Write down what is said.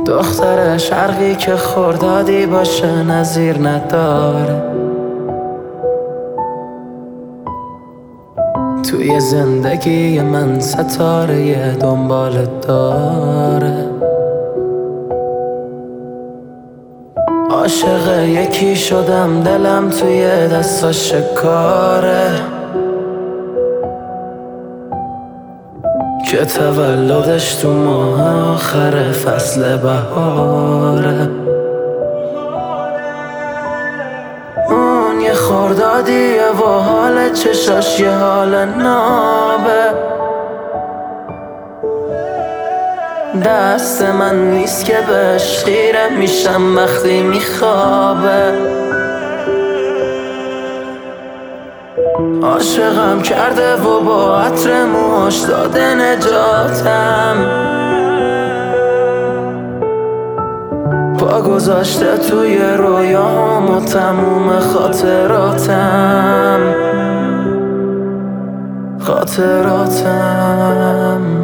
دختر شرقی که خردادی باشه نظیر نداره، توی زندگی من ستاره دنبال داره. عاشق یکی شدم دلم توی دستاش شکاره، که تولدش تو ماه آخر فصل بهاره. اون یه خردادیه و حال چشاش یه حال نابه، دست من نیست که بهش خیره میشم وقتی میخوابه. عاشقم کرده و با عطر موهاش داده نجاتم، پا گذاشته توی رویام و تموم خاطراتم.